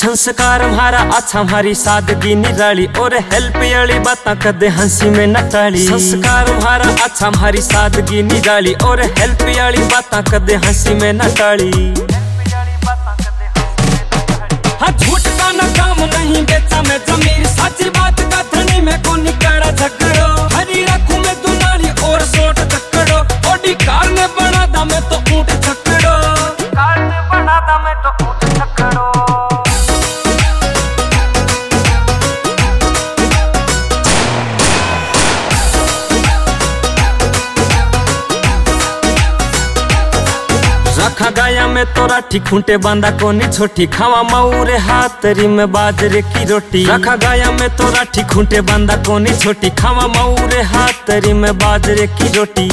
संस्कार हमारा अच्छा हमारी सादगी निराली और हेल्प वाली बात कदे हंसी में न टाली। संस्कार हमारा अच्छा हमारी सादगी निराली और हेल्प वाली बात कदे हंसी में न टाली। हाँ झूठ का न काम नहीं बेचा मैं जमीर सच्ची बात का धनी में को निकाला झगड़ो हरी रखू मैं दुनाली और सोट झगड़ो ओडी कार ने बना दा मैं तो ऊंट झगड़ो कार ने बना दा मैं तो ऊंट झगड़ो। रखा गाया में तोरा खूंटे बांधा कोनी छोटी खावा मऊरे हाथरी में बाजरे की रोटी। रखा गाया में तोरा खूंटे बांधा कोनी छोटी खावा मऊरे हाथरी में बाजरे की रोटी।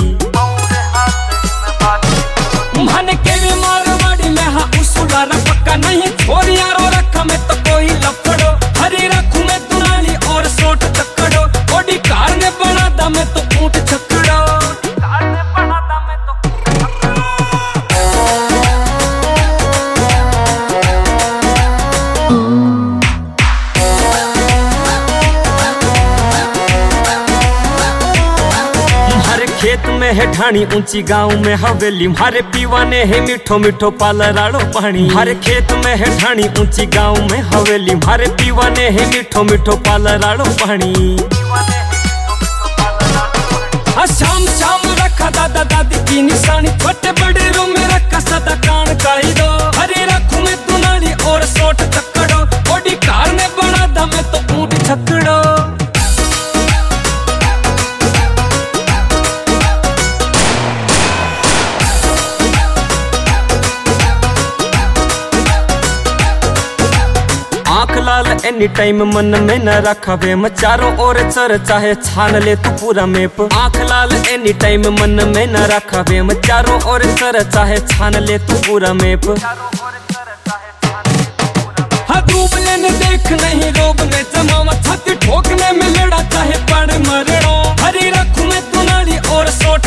मन के भी मारवाड़ी में हाँ उसूला पक्का नहीं छोरी यारो रखा में तो कोई लफड़ो हरी रखू में दुनाली और सोट चक्कड़ो ओडी कार ने बना दा मैं तो ऊंट छक्कड़ो कार ने बना दा मैं तो खेत में है ढाणी ऊंची गांव में हवेली हमारे पीवाने है मीठो मीठो पालराड़ो पानी। हमारे खेत में है ढाणी ऊंची गांव में हवेली हमारे पीवाने है मीठो मीठो पालराड़ो पानी। शाम शाम रखा दादा दादी की निशानी छोटे बड़े रो में रखा सदा कान काई दो हरी रखू में दुनाली और सोट चक्कड़ो ओडी कार ने बना दा मैं तो ऊंट छक्कड़ो। आँख लाल एनी टाइम मन में न रखा वे मैं चारों ओर चर चाहे छान ले तू पूरा मैप। आँख लाल एनी टाइम मन में न रखा वे मैं चारों ओर चर चाहे छान ले तू पूरा मैप। हाँ डूब लेने देख नहीं रोबने जमावा छाती ठोकने में लड़ा चाहे पड़ मरड़ो हरी रखू में दुनाली और सोट